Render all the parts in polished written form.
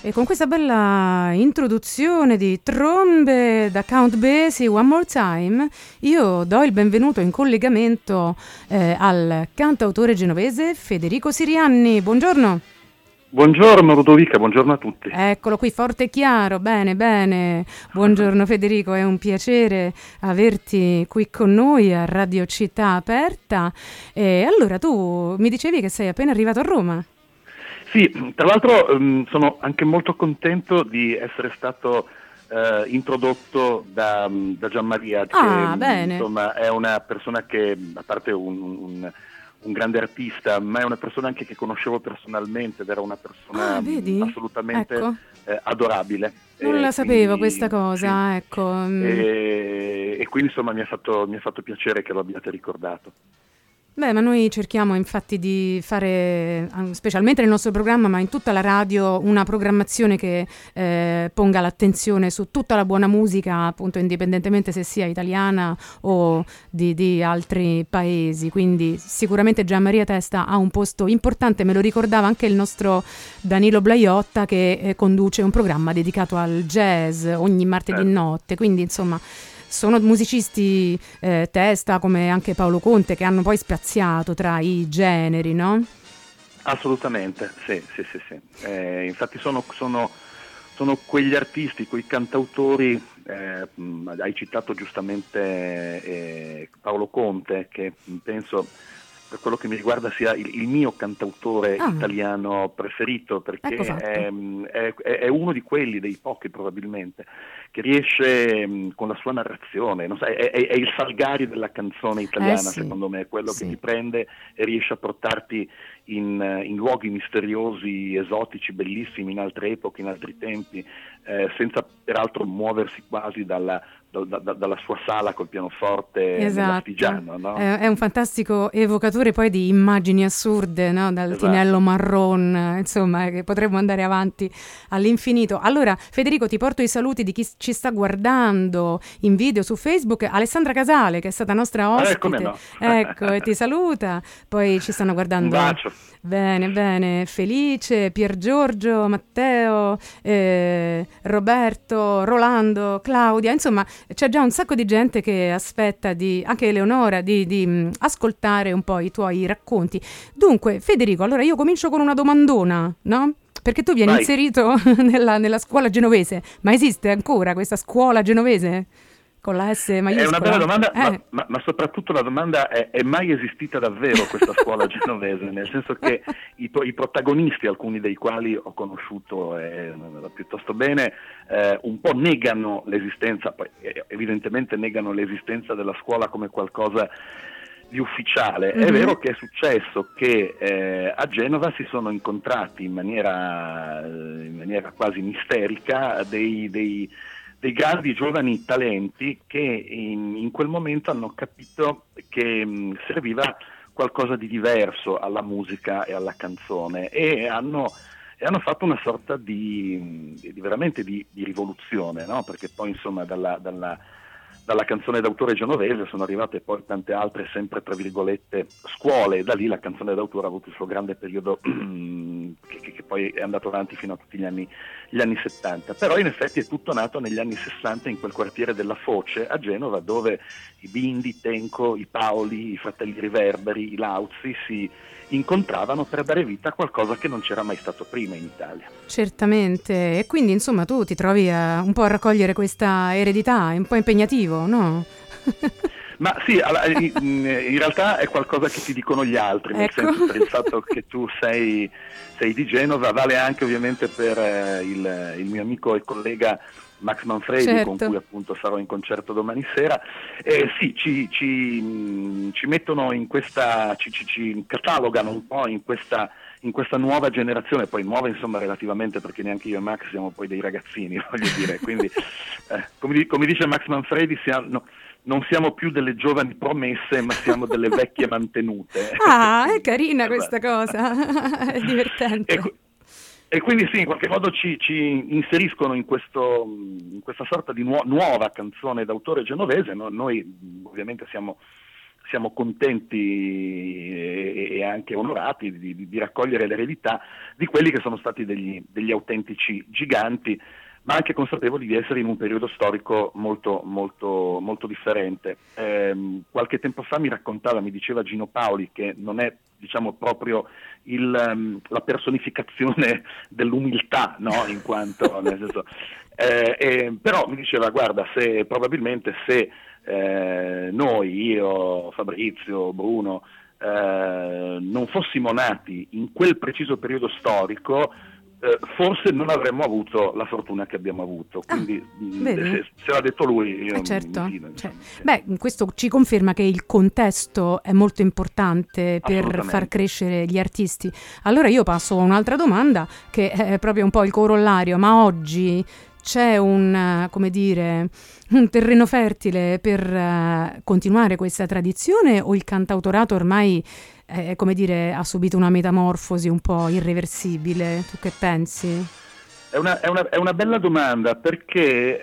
E con questa bella introduzione di trombe da Count Basie, One More Time, io do il benvenuto in collegamento al cantautore genovese Federico Sirianni. Buongiorno. Buongiorno Ludovica, buongiorno a tutti. Eccolo qui, forte e chiaro, bene, bene. Buongiorno Federico, è un piacere averti qui con noi a Radio Città Aperta. E allora, tu mi dicevi che sei appena arrivato a Roma. Sì, tra l'altro sono anche molto contento di essere stato introdotto da Gianmaria, che bene. Insomma è una persona che, a parte un grande artista, ma è una persona anche che conoscevo personalmente ed era una persona assolutamente adorabile. Non la sapevo questa cosa, sì. Ecco. E quindi insomma mi ha fatto piacere che lo abbiate ricordato. Beh, ma noi cerchiamo infatti di fare, specialmente nel nostro programma, ma in tutta la radio, una programmazione che ponga l'attenzione su tutta la buona musica, appunto, indipendentemente se sia italiana o di altri paesi. Quindi sicuramente Gianmaria Testa ha un posto importante, me lo ricordava anche il nostro Danilo Blaiotta, che conduce un programma dedicato al jazz ogni martedì notte, quindi insomma sono musicisti Testa, come anche Paolo Conte, che hanno poi spaziato tra i generi, no? Assolutamente, sì. Infatti sono quegli artisti, quei cantautori, hai citato giustamente Paolo Conte, che penso, per quello che mi riguarda, sia il mio cantautore italiano preferito, perché è uno di quelli, dei pochi probabilmente, che riesce con la sua narrazione, non so, è il Salgari della canzone italiana, secondo me, è quello che ti prende e riesce a portarti in luoghi misteriosi, esotici, bellissimi, in altre epoche, in altri tempi, senza peraltro muoversi quasi dalla sua sala col pianoforte nell'Astigiano, no? È un fantastico evocatore poi di immagini assurde, no? Dal Tinello Marron, insomma, che potremmo andare avanti all'infinito. Allora, Federico, ti porto i saluti di chi ci sta guardando in video su Facebook. Alessandra Casale, che è stata nostra ospite, ecco, e ti saluta. Poi ci stanno guardando. Un bacio. Bene, Felice, Pier Giorgio, Matteo, Roberto, Rolando, Claudia, insomma c'è già un sacco di gente che aspetta, anche Eleonora, di ascoltare un po' i tuoi racconti. Dunque, Federico, allora io comincio con una domandona, no? Perché tu vieni inserito nella scuola genovese, ma esiste ancora questa scuola genovese? Con la S maiuscola? È una bella domanda, ma soprattutto la domanda è mai esistita davvero questa scuola genovese? Nel senso che i protagonisti, alcuni dei quali ho conosciuto piuttosto bene, un po' negano l'esistenza, poi evidentemente negano l'esistenza della scuola come qualcosa di ufficiale. È vero che è successo che a Genova si sono incontrati in maniera quasi misterica dei grandi giovani talenti che in quel momento hanno capito che serviva qualcosa di diverso alla musica e alla canzone e hanno fatto una sorta di veramente di rivoluzione, no? Perché poi insomma dalla canzone d'autore genovese sono arrivate poi tante altre, sempre tra virgolette, scuole, e da lì la canzone d'autore ha avuto il suo grande periodo che poi è andato avanti fino a tutti gli anni 70. Però in effetti è tutto nato negli anni 60 in quel quartiere della Foce a Genova, dove i Bindi, Tenco, i Paoli, i fratelli Riverberi, i Lauzi si incontravano per dare vita a qualcosa che non c'era mai stato prima in Italia. Certamente, e quindi insomma tu ti trovi un po' a raccogliere questa eredità, è un po' impegnativo, no? Ma sì, in realtà è qualcosa che ti dicono gli altri, nel senso, per il fatto che tu sei di Genova, vale anche ovviamente per il mio amico e collega Max Manfredi, con cui appunto sarò in concerto domani sera. Sì, ci mettono in questa, ci catalogano un po' in questa nuova generazione, poi nuova insomma relativamente, perché neanche io e Max siamo poi dei ragazzini, voglio dire, quindi come dice Max Manfredi, non siamo più delle giovani promesse, ma siamo delle vecchie mantenute. È carina questa cosa, è divertente. E quindi sì, in qualche modo ci inseriscono in questa sorta di nuova canzone d'autore genovese. Noi ovviamente siamo siamo contenti e anche onorati di raccogliere l'eredità di quelli che sono stati degli autentici giganti, ma anche consapevoli di essere in un periodo storico molto, molto, molto differente. Qualche tempo fa mi diceva Gino Paoli, che non è, diciamo, proprio la personificazione dell'umiltà, no? In quanto, nel senso, però mi diceva, guarda, probabilmente se noi, io, Fabrizio, Bruno, non fossimo nati in quel preciso periodo storico, forse non avremmo avuto la fortuna che abbiamo avuto. Quindi se l'ha detto lui, io certo. mi fido, Cioè, beh, questo ci conferma che il contesto è molto importante per far crescere gli artisti. Allora io passo a un'altra domanda, che è proprio un po' il corollario, ma oggi c'è un terreno fertile per continuare questa tradizione, o il cantautorato ormai ha subito una metamorfosi un po' irreversibile? Tu che pensi? È una bella domanda, perché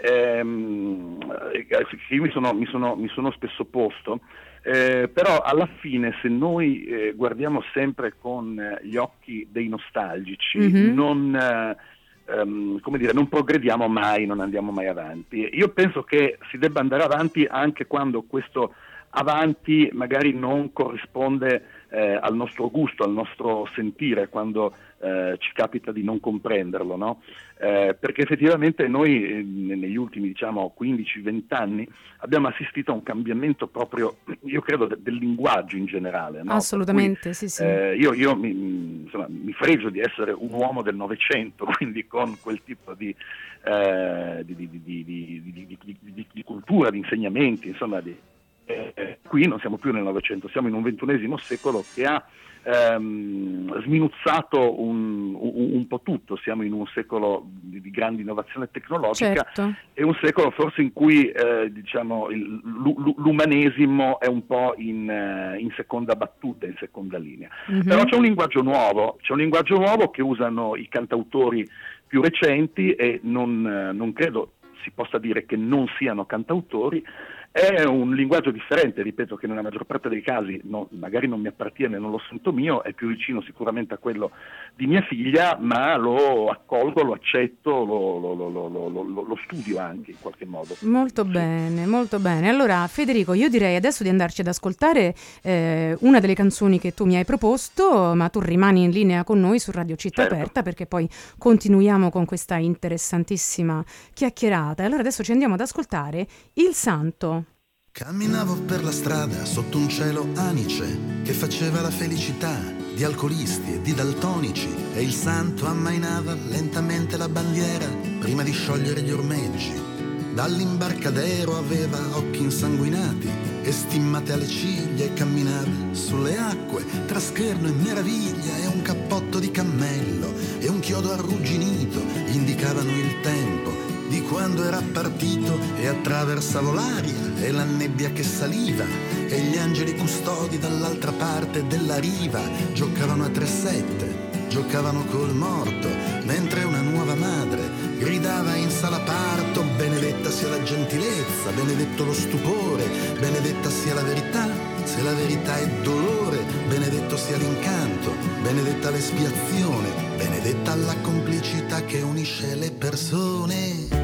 io mi sono spesso posto, però alla fine, se noi guardiamo sempre con gli occhi dei nostalgici, non progrediamo mai, non andiamo mai avanti. Io penso che si debba andare avanti anche quando questo avanti magari non corrisponde al nostro gusto, al nostro sentire, quando ci capita di non comprenderlo, no? Perché effettivamente noi negli ultimi 15-20 anni abbiamo assistito a un cambiamento proprio, io credo, del linguaggio in generale, no? Assolutamente, sì. Io mi fregio di essere un uomo del Novecento, quindi con quel tipo di cultura, di insegnamenti, insomma, qui non siamo più nel Novecento, siamo in un XXI secolo che ha sminuzzato un po' tutto. Siamo in un secolo di grande innovazione tecnologica, certo. e un secolo forse in cui l'umanesimo è un po' in seconda battuta, in seconda linea. Però c'è un linguaggio nuovo che usano i cantautori più recenti, e non credo si possa dire che non siano cantautori. È un linguaggio differente, ripeto, che nella maggior parte dei casi magari non mi appartiene, non lo sento mio, è più vicino sicuramente a quello di mia figlia, ma lo accolgo, lo accetto, lo studio anche in qualche modo. Molto bene, molto bene. Allora Federico, io direi adesso di andarci ad ascoltare una delle canzoni che tu mi hai proposto, ma tu rimani in linea con noi su Radio Città Aperta, perché poi continuiamo con questa interessantissima chiacchierata. Allora adesso ci andiamo ad ascoltare Il Santo. Camminavo per la strada sotto un cielo anice che faceva la felicità di alcolisti e di daltonici, e il santo ammainava lentamente la bandiera prima di sciogliere gli ormeggi. Dall'imbarcadero aveva occhi insanguinati e stimmate alle ciglia, e camminava sulle acque tra scherno e meraviglia, e un cappotto di cammello e un chiodo arrugginito indicavano il tempo di quando era partito, e attraversavo l'aria e la nebbia che saliva, e gli angeli custodi dall'altra parte della riva giocavano a 3-7, giocavano col morto, mentre una nuova madre gridava in sala parto: benedetta sia la gentilezza, benedetto lo stupore, benedetta sia la verità, se la verità è dolore, benedetto sia l'incanto, benedetta l'espiazione, benedetta la complicità che unisce le persone.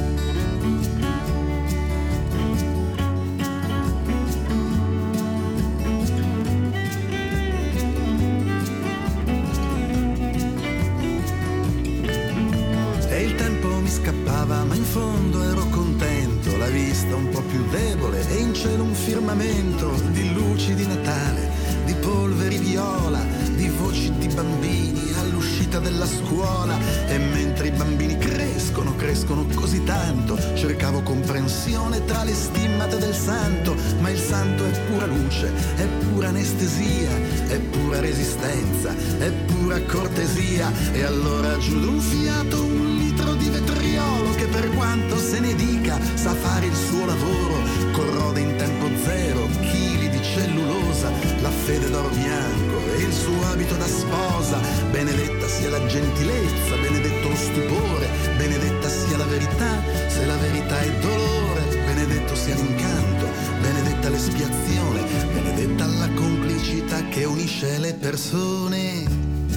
Scappava, ma in fondo ero contento, la vista un po' più debole, e in cielo un firmamento di luci di Natale, di polveri viola, di voci di bambini all'uscita della scuola. E mentre i bambini crescono così tanto, cercavo comprensione tra le stimmate del santo, ma il santo è pura luce, è pura anestesia, è pura resistenza, è pura cortesia. E allora giù d'un fiato un litro di vetriolo, che per quanto se ne dica sa fare il suo lavoro, corrode in tempo zero, chili di cellulosa, la fede d'oro bianco e il suo abito da sposa. Benedetta sia la gentilezza, benedetto lo stupore, benedetta sia la verità, se la verità è dolore, benedetto sia l'incanto, benedetta l'espiazione, benedetta unisce le persone.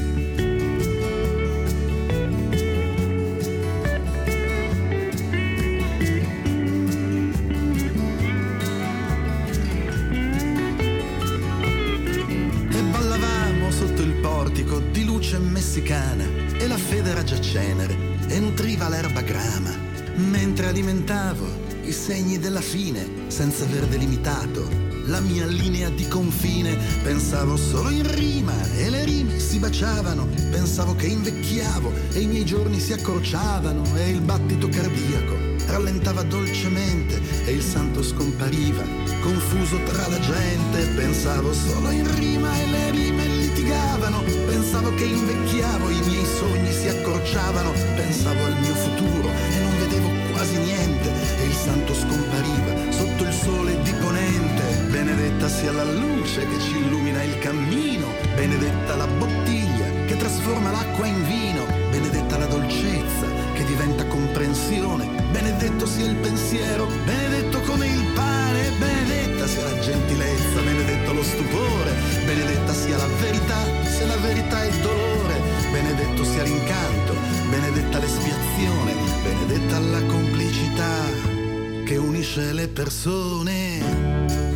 Di luce messicana e la fede era già cenere e nutriva l'erba grama, mentre alimentavo i segni della fine senza aver delimitato la mia linea di confine. Pensavo solo in rima e le rime si baciavano, pensavo che invecchiavo e i miei giorni si accorciavano e il battito cardiaco rallentava dolcemente e il santo scompariva confuso tra la gente. Pensavo solo in rima e le rime litigavano, pensavo che invecchiavo, i miei sogni si accorciavano, pensavo al mio futuro e non vedevo quasi niente e il santo scompariva sotto il sole di ponente. Benedetta sia la luce che ci illumina il cammino, benedetta la bottiglia che trasforma l'acqua in vino, benedetta la dolcezza che diventa comprensione, benedetto sia il pensiero, benedetto come il pane, benedetta sia la gentilezza, benedetto lo stupore, benedetta sia la verità, se la verità è dolore, benedetto sia l'incanto, benedetta l'espiazione, benedetta la complicità che unisce le persone.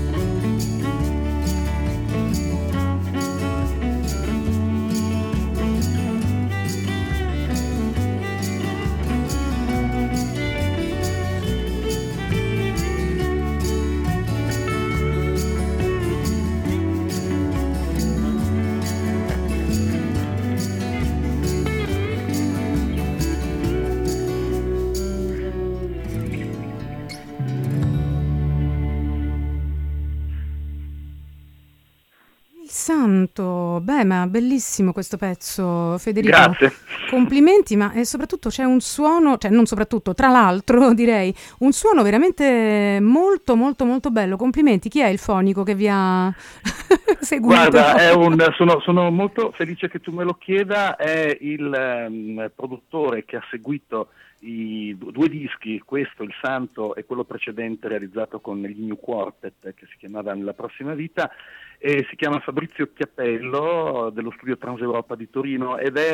Santo, beh, ma bellissimo questo pezzo, Federico. Grazie. Complimenti, ma soprattutto c'è un suono, cioè non soprattutto, tra l'altro direi, un suono veramente molto molto molto bello. Complimenti, chi è il fonico che vi ha seguito? Guarda, sono molto felice che tu me lo chieda, è il produttore che ha seguito i due dischi, questo, Il Santo, e quello precedente realizzato con gli New Quartet, che si chiamava Nella prossima vita, e si chiama Fabrizio Chiappello, dello studio Transeuropa di Torino, ed è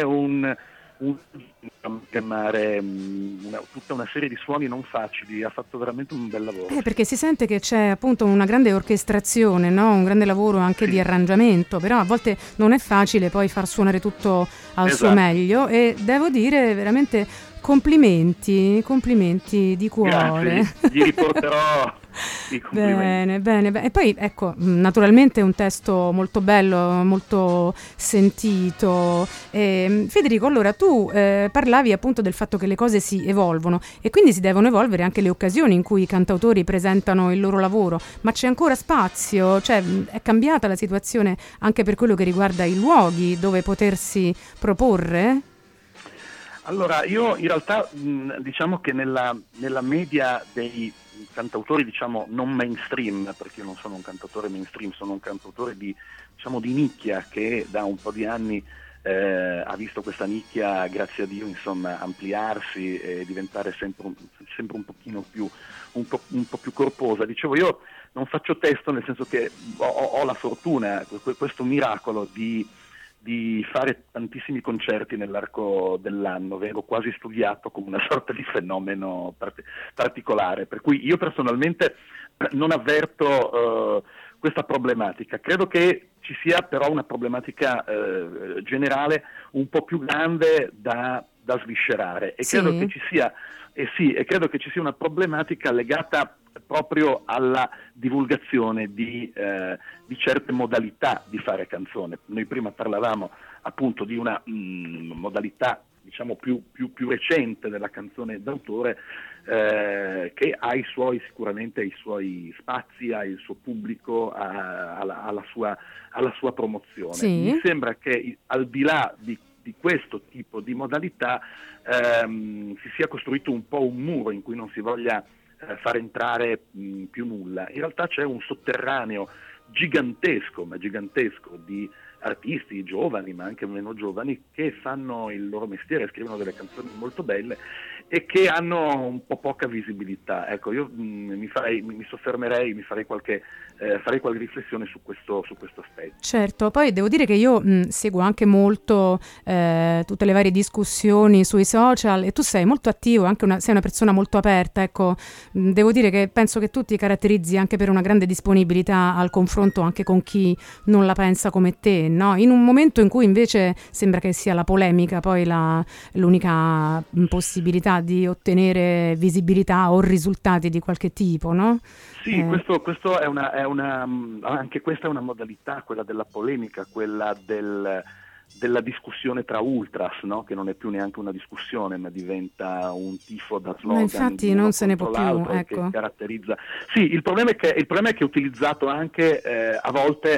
tutta una serie di suoni non facili. Ha fatto veramente un bel lavoro. Perché si sente che c'è appunto una grande orchestrazione, no? Un grande lavoro anche di arrangiamento, però a volte non è facile poi far suonare tutto al suo meglio, e devo dire veramente complimenti di cuore. Grazie, gli riporterò i complimenti. Bene. E poi ecco, naturalmente un testo molto bello, molto sentito. Federico, allora tu parlavi appunto del fatto che le cose si evolvono e quindi si devono evolvere anche le occasioni in cui i cantautori presentano il loro lavoro, ma c'è ancora spazio? Cioè, è cambiata la situazione anche per quello che riguarda i luoghi dove potersi proporre? Allora, io in realtà diciamo che nella media dei cantautori, diciamo, non mainstream, perché io non sono un cantautore mainstream, sono un cantautore di nicchia, che da un po' di anni ha visto questa nicchia, grazie a Dio, insomma, ampliarsi e diventare sempre un pochino più un po' più corposa. Dicevo, io non faccio testo, nel senso che ho la fortuna, questo miracolo di fare tantissimi concerti nell'arco dell'anno. Vengo quasi studiato come una sorta di fenomeno particolare, per cui io personalmente non avverto questa problematica. Credo che ci sia però una problematica generale un po' più grande da sviscerare, e credo che ci sia una problematica legata proprio alla divulgazione di certe modalità di fare canzone. Noi prima parlavamo appunto di una modalità, diciamo, più recente della canzone d'autore, che ha sicuramente i suoi spazi, ha il suo pubblico, ha la sua promozione. Sì. Mi sembra che al di là di questo tipo di modalità si sia costruito un po' un muro in cui non si voglia far entrare più nulla. In realtà c'è un sotterraneo gigantesco di artisti giovani ma anche meno giovani che fanno il loro mestiere, scrivono delle canzoni molto belle e che hanno un po' poca visibilità. Ecco, io mi soffermerei, farei qualche riflessione su questo aspetto. Certo, poi devo dire che io seguo anche molto tutte le varie discussioni sui social e tu sei molto attivo, sei una persona molto aperta, ecco, devo dire che penso che tu ti caratterizzi anche per una grande disponibilità al confronto anche con chi non la pensa come te, no? In un momento in cui invece sembra che sia la polemica poi l'unica possibilità di ottenere visibilità o risultati di qualche tipo, no? Sì, questo è anche questa è una modalità, quella della polemica, quella della discussione tra ultras, no? Che non è più neanche una discussione, ma diventa un tifo da slogan. Ma infatti non se ne può più, ecco. Che caratterizza. Sì, il problema è che è utilizzato anche a volte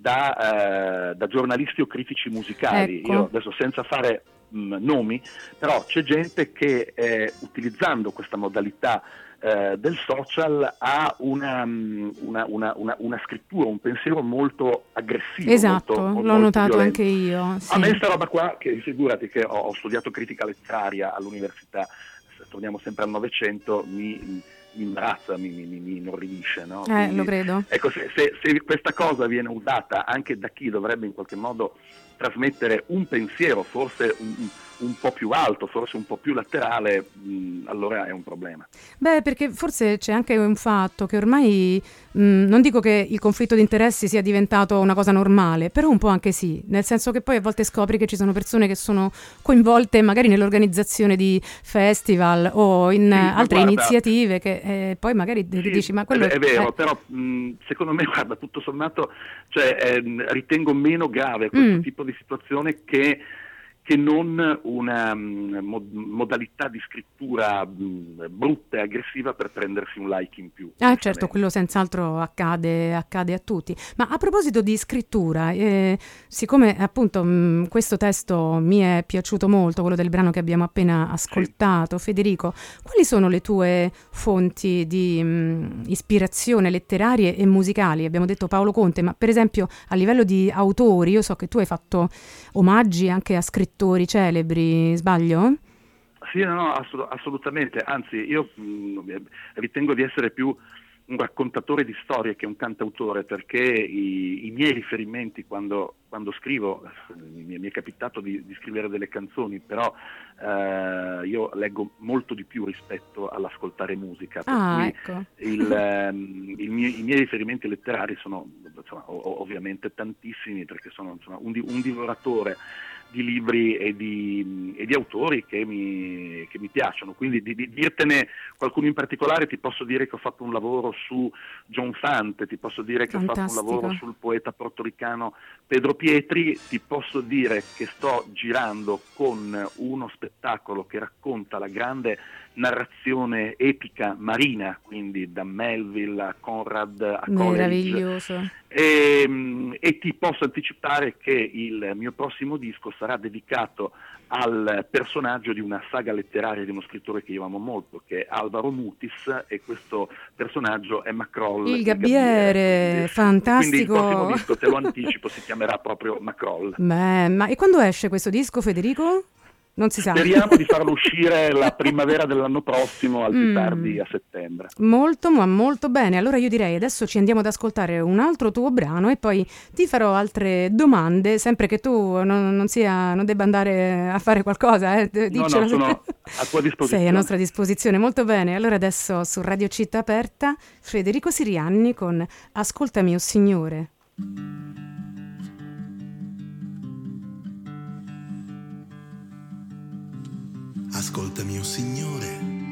da giornalisti o critici musicali. Ecco. Io adesso, senza fare nomi, però c'è gente che utilizzando questa modalità del social ha una scrittura, un pensiero molto aggressivo. Esatto, molto l'ho notato violento. anche io. Sì. A me sta roba qua, che figurati che ho studiato critica letteraria all'università, se torniamo sempre al Novecento, mi imbarazza, mi inorridisce, no? Quindi, lo credo. Ecco, se questa cosa viene usata anche da chi dovrebbe in qualche modo trasmettere un pensiero, forse un po' più alto, forse un po' più laterale, allora è un problema. Beh, perché forse c'è anche un fatto che ormai, non dico che il conflitto di interessi sia diventato una cosa normale, però un po' anche sì, nel senso che poi a volte scopri che ci sono persone che sono coinvolte magari nell'organizzazione di festival o in altre iniziative che poi magari dici ma quello è vero, però secondo me, guarda, tutto sommato, ritengo meno grave questo tipo di situazione che non una modalità di scrittura brutta e aggressiva per prendersi un like in più. Certo, quello senz'altro accade a tutti. Ma a proposito di scrittura, siccome appunto questo testo mi è piaciuto molto, quello del brano che abbiamo appena ascoltato, sì. Federico, quali sono le tue fonti di ispirazione letterarie e musicali? Abbiamo detto Paolo Conte, ma per esempio a livello di autori, io so che tu hai fatto omaggi anche a scrittori celebri, sbaglio? Sì, no, assolutamente, anzi io ritengo di essere più un raccontatore di storie che un cantautore, perché i miei riferimenti quando scrivo, mi è capitato di scrivere delle canzoni, però io leggo molto di più rispetto all'ascoltare musica, per cui ecco. I miei riferimenti letterari sono ovviamente tantissimi, perché sono un divoratore di libri e di autori che mi piacciono. Quindi di dirtene qualcuno in particolare, ti posso dire che ho fatto un lavoro su John Fante, ti posso dire che Fantastico. ho fatto un lavoro sul poeta portoricano Pedro Pietri, ti posso dire che sto girando con uno spettacolo che racconta la grande narrazione epica marina, quindi da Melville a Conrad a Coleridge. Meraviglioso. E ti posso anticipare che il mio prossimo disco sarà dedicato al personaggio di una saga letteraria di uno scrittore che io amo molto, che è Alvaro Mutis, e questo personaggio è Macroll. Il Gabbiere, fantastico. Quindi il prossimo disco, te lo anticipo, si chiamerà proprio Macroll. Ma e quando esce questo disco, Federico? Non si sa. Speriamo di farlo uscire la primavera dell'anno prossimo, al più tardi a settembre. Molto, ma molto bene. Allora io direi adesso ci andiamo ad ascoltare un altro tuo brano e poi ti farò altre domande, sempre che tu non debba andare a fare qualcosa. No, sono a tua disposizione. Sei a nostra disposizione, molto bene. Allora adesso su Radio Città Aperta, Federico Sirianni con Ascoltami, o Signore. Ascoltami, o Signore,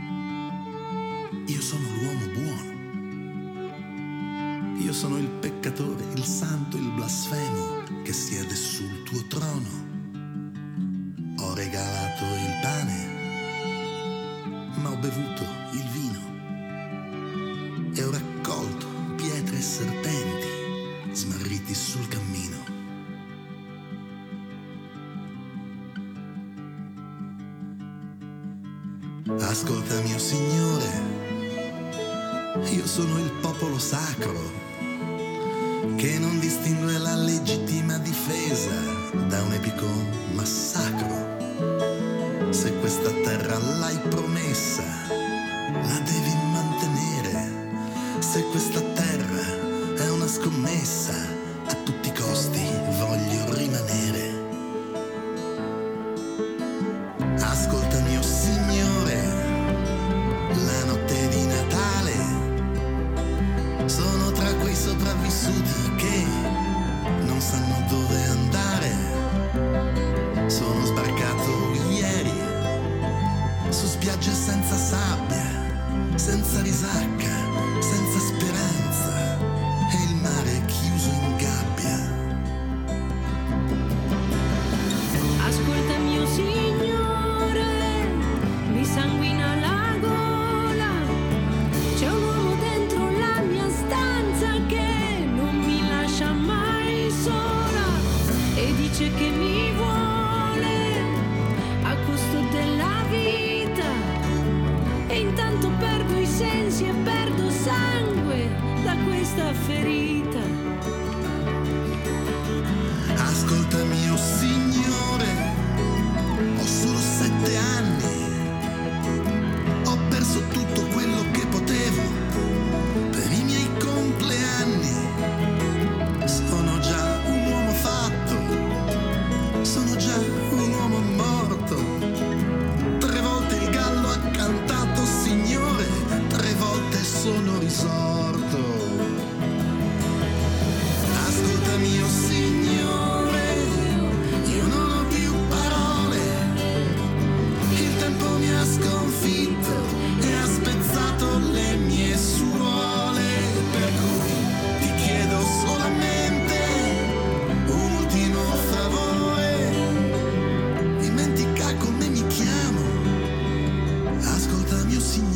io sono l'uomo buono, io sono il peccatore, il santo, il blasfemo che siede sul tuo trono. Ho regalato il pane, ma ho bevuto il vino e ho raccolto pietre e serpenti smarriti sul cammino. Ascoltami, o Signore, io sono il popolo sacro, che non distingue la legittima difesa da un epico massacro. Se questa terra l'hai promessa, la devi mantenere. Se questa terra è una scommessa, a tutti i costi voglio rimanere. Ascolta mio Signore, la notte di Natale sono tra quei sopravvissuti che non sanno dove andare. Sono sbarcato ieri su spiagge senza sabbia, senza risacca, senza speranza, e il mare chiuso in gabbia. Ascolta mio Signore, mi sanguina la gola, c'è un uomo dentro la mia stanza che non mi lascia mai sola e dice che mi vuole a costo della vita, e intanto perdo i sensi e perdo sangue da questa ferita. Ascolta mio Signore, ho solo 7 anni, ho perso tutto quello che potevo per i miei compleanni. Sono già un uomo fatto, sono già un uomo morto. 3 volte il gallo ha cantato, Signore, 3 volte sono risorto. Ascolta mio Signore, io non ho più parole, il tempo mi ha sconfitto e ha spezzato le mie suole, per cui ti chiedo solamente un ultimo favore, dimentica come mi chiamo, ascolta mio Signore.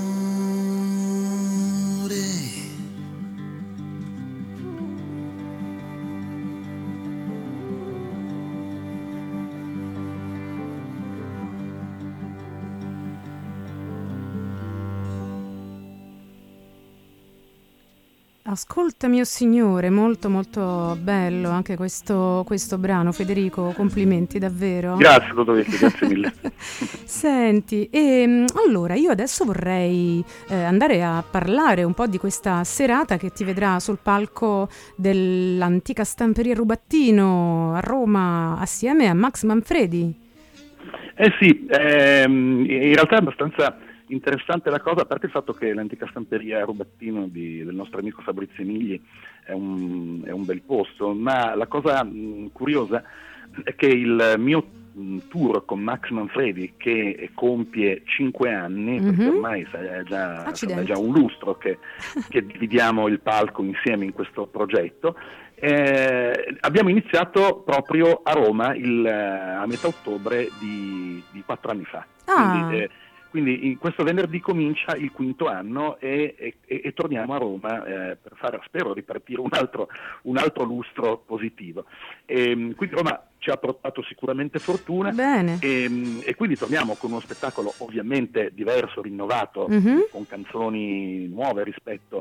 Ascolta mio Signore, molto molto bello anche questo brano, Federico, complimenti davvero. Grazie Ludovico, grazie mille. Senti, allora io adesso vorrei andare a parlare un po' di questa serata che ti vedrà sul palco dell'antica stamperia Rubattino a Roma assieme a Max Manfredi. Sì, in realtà è abbastanza interessante la cosa, a parte il fatto che l'antica stamperia Rubattino del nostro amico Fabrizio Emigli è un bel posto, ma la cosa curiosa è che il mio tour con Max Manfredi, che compie 5 anni, perché ormai è già un lustro che dividiamo il palco insieme in questo progetto, abbiamo iniziato proprio a Roma a metà ottobre di 4 anni fa. Quindi questo venerdì comincia il 5º anno e torniamo a Roma per fare, spero, ripartire un altro lustro positivo. Quindi Roma ci ha portato sicuramente fortuna. Bene. E quindi torniamo con uno spettacolo ovviamente diverso, rinnovato, con canzoni nuove rispetto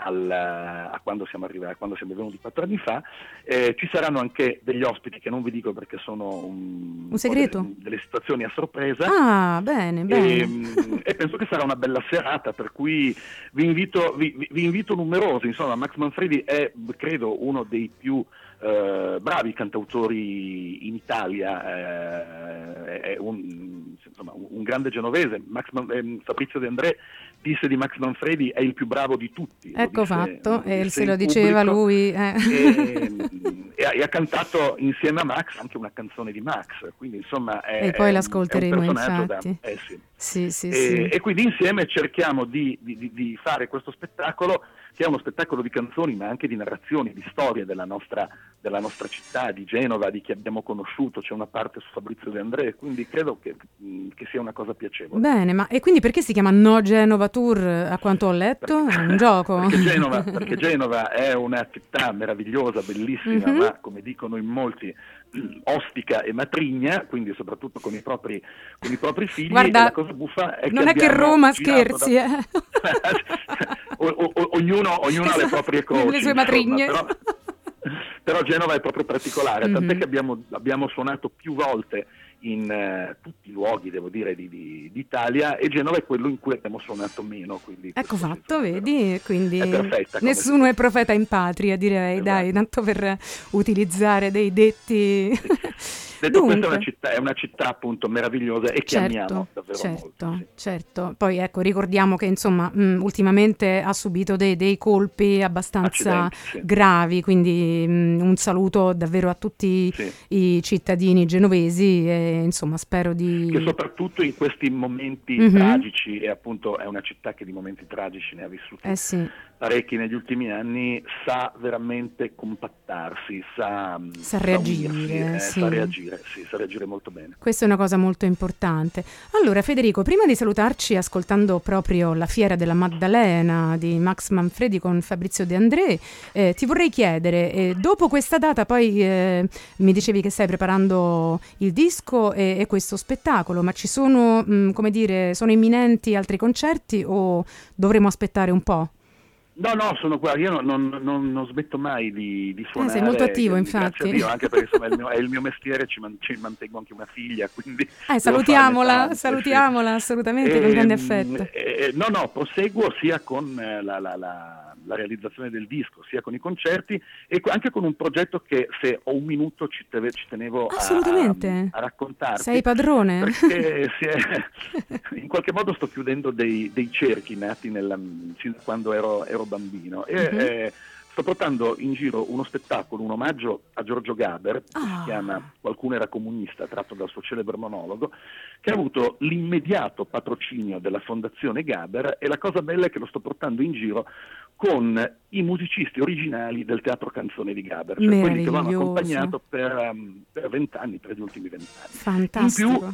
a quando siamo venuti 4 anni fa. Ci saranno anche degli ospiti che non vi dico perché sono un segreto, delle situazioni a sorpresa. Bene. E penso che sarà una bella serata, per cui vi invito numerosi. Insomma, Max Manfredi è, credo, uno dei più bravi cantautori in Italia, è un grande genovese. Fabrizio De André disse di Max Manfredi è il più bravo di tutti. Ecco fatto, e se lo diceva lui. E ha cantato insieme a Max anche una canzone di Max, quindi insomma e poi l'ascolteremo, infatti. Sì. Sì. E quindi insieme cerchiamo di fare questo spettacolo, che è uno spettacolo di canzoni ma anche di narrazioni, di storie della nostra città, di Genova, di chi abbiamo conosciuto. C'è una parte su Fabrizio De André, quindi credo che sia una cosa piacevole. Bene, ma e quindi perché si chiama No Genova Tour, a quanto ho letto? È un gioco? Perché Genova è una città meravigliosa, bellissima, ma come dicono in molti, ostica e matrigna, quindi soprattutto con i propri figli. Guarda, e la cosa buffa è non è che Roma scherzi, ognuno ha le proprie croci, le sue matrigne. Però Però Genova è proprio particolare, tant'è che abbiamo suonato più volte in tutti i luoghi, devo dire, d'Italia, e Genova è quello in cui abbiamo suonato meno. Quindi ecco fatto, vedi? Quindi è perfetta, nessuno è profeta in patria, direi, esatto. Dai, tanto per utilizzare dei detti... Detto questo, è una città appunto meravigliosa e che amiamo davvero molto. Sì. Certo, poi ecco, ricordiamo che insomma ultimamente ha subito dei colpi abbastanza gravi, quindi un saluto davvero a tutti i cittadini genovesi e insomma spero che soprattutto in questi momenti tragici, e appunto è una città che di momenti tragici ne ha vissuti parecchi negli ultimi anni, sa veramente compattarsi, sa reagire, sa reagire molto bene. Questa è una cosa molto importante. Allora Federico, prima di salutarci ascoltando proprio la Fiera della Maddalena di Max Manfredi con Fabrizio De André, ti vorrei chiedere, dopo questa data poi mi dicevi che stai preparando il disco e questo spettacolo, ma ci sono, sono imminenti altri concerti o dovremo aspettare un po'? No, sono qua, io non smetto mai di suonare. Sei molto attivo, infatti. Grazie a Dio, anche perché insomma è il mio mestiere, ci mantengo anche una figlia, quindi... salutiamola, assolutamente, con grande affetto. Proseguo sia con la realizzazione del disco, sia con i concerti e anche con un progetto che, se ho un minuto, ci tenevo a raccontarti. Sei padrone? Perché in qualche modo sto chiudendo dei cerchi nati quando ero bambino e sto portando in giro uno spettacolo, un omaggio a Giorgio Gaber, che si chiama Qualcuno era comunista, tratto dal suo celebre monologo, che ha avuto l'immediato patrocinio della Fondazione Gaber, e la cosa bella è che lo sto portando in giro con i musicisti originali del Teatro Canzone di Gaber, cioè quelli che l'hanno accompagnato per 20 anni, per gli ultimi 20 anni. Fantastico. In più,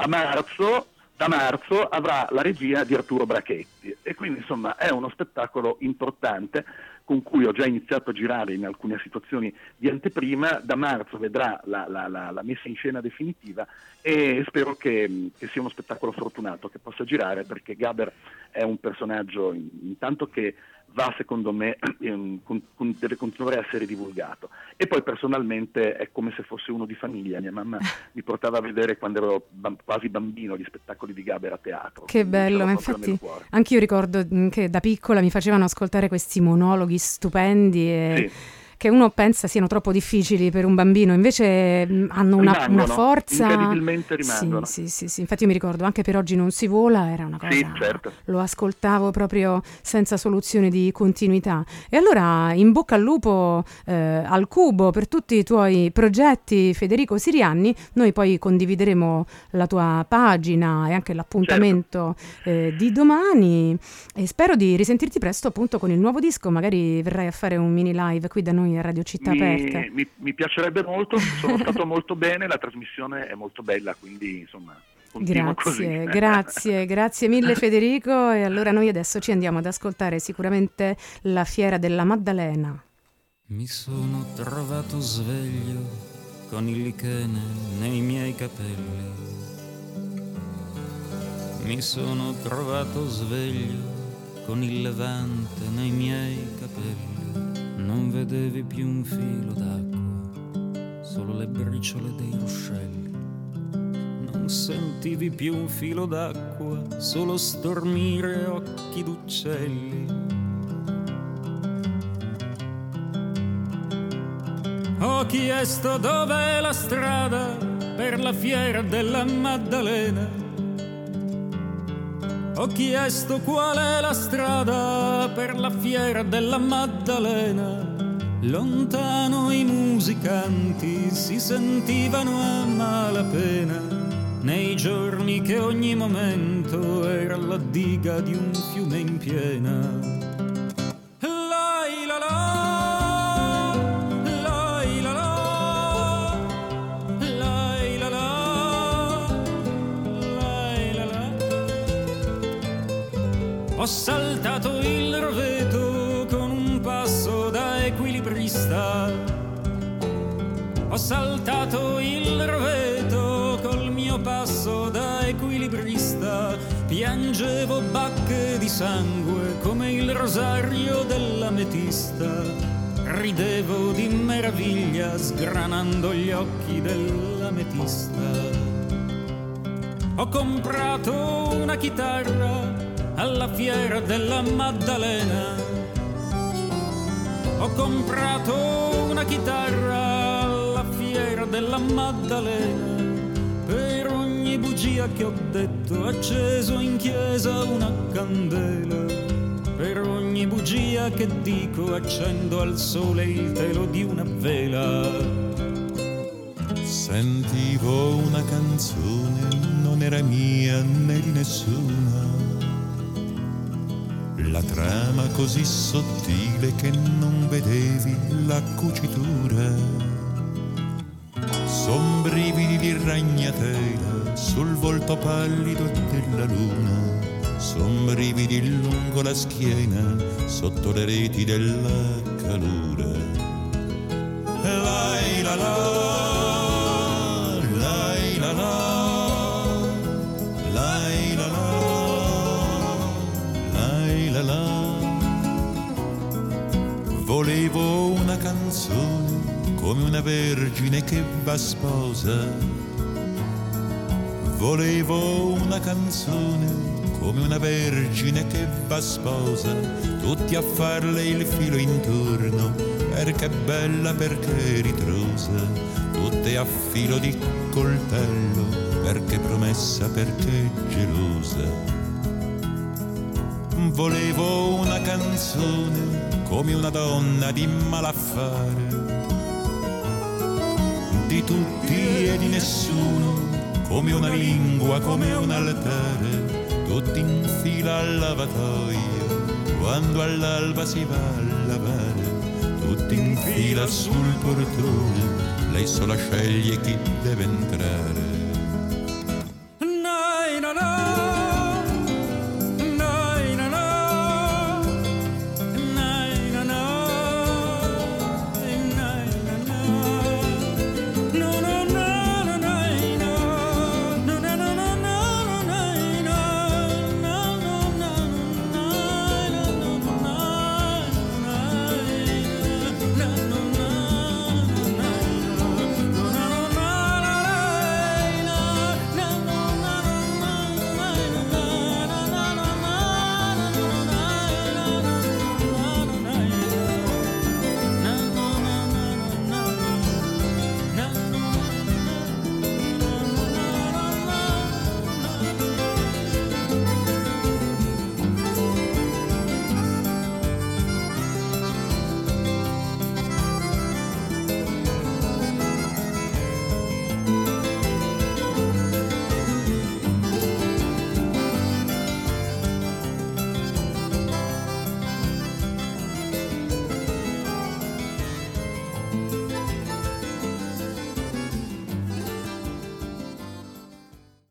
da marzo avrà la regia di Arturo Brachetti, e quindi insomma è uno spettacolo importante con cui ho già iniziato a girare in alcune situazioni di anteprima. Da marzo vedrà la messa in scena definitiva e spero che sia uno spettacolo fortunato, che possa girare, perché Gaber è un personaggio intanto che va, secondo me, deve continuare a essere divulgato, e poi personalmente è come se fosse uno di famiglia. Mia mamma mi portava a vedere, quando ero quasi bambino, gli spettacoli di Gaber a teatro. Che bello, ma infatti anch'io ricordo che da piccola mi facevano ascoltare questi monologhi stupendi e... che uno pensa siano troppo difficili per un bambino, invece hanno una forza. Incredibilmente rimangono. Sì, infatti io mi ricordo anche Per oggi non si vola, era una cosa. Sì, certo. Lo ascoltavo proprio senza soluzione di continuità. E allora in bocca al lupo al cubo per tutti i tuoi progetti, Federico Sirianni. Noi poi condivideremo la tua pagina e anche l'appuntamento di domani, e spero di risentirti presto appunto con il nuovo disco. Magari verrai a fare un mini live qui da noi a Radio Città Aperta. Mi piacerebbe molto, sono stato molto bene, la trasmissione è molto bella, quindi insomma continuo così. Grazie mille Federico, e allora noi adesso ci andiamo ad ascoltare sicuramente la Fiera della Maddalena. Mi sono trovato sveglio con il lichene nei miei capelli, mi sono trovato sveglio con il levante nei miei capelli. Non vedevi più un filo d'acqua, solo le briciole dei ruscelli. Non sentivi più un filo d'acqua, solo stormire occhi d'uccelli. Ho chiesto dov'è la strada per la Fiera della Maddalena. Ho chiesto qual è la strada per la Fiera della Maddalena. Lontano i musicanti si sentivano a malapena, nei giorni che ogni momento era la diga di un fiume in piena. Ho saltato il roveto con un passo da equilibrista. Ho saltato il roveto col mio passo da equilibrista. Piangevo bacche di sangue come il rosario dell'ametista. ridevo di meraviglia sgranando gli occhi dell'ametista. Ho comprato una chitarra alla fiera della Maddalena. Ho comprato una chitarra alla fiera della Maddalena. Per ogni bugia che ho detto ho acceso in chiesa una candela. Per ogni bugia che dico accendo al sole il telo di una vela. Sentivo una canzone, non era mia né di nessuna. La trama così sottile che non vedevi la cucitura. Son brividi di ragnatela sul volto pallido della luna. Son brividi lungo la schiena sotto le reti della calura. Lai la la, lai la la, lai la la, lai la la. Volevo una canzone come una vergine che va sposa. Volevo una canzone come una vergine che va sposa, tutti a farle il filo intorno, perché è bella, perché è ritrosa, tutte a filo di coltello, perché è promessa, perché è gelosa. Volevo una canzone come una donna di malaffare, di tutti e di nessuno, come una lingua, come un altare, tutti in fila al lavatoio, quando all'alba si va a lavare, tutti in fila sul portone, lei sola sceglie chi deve entrare.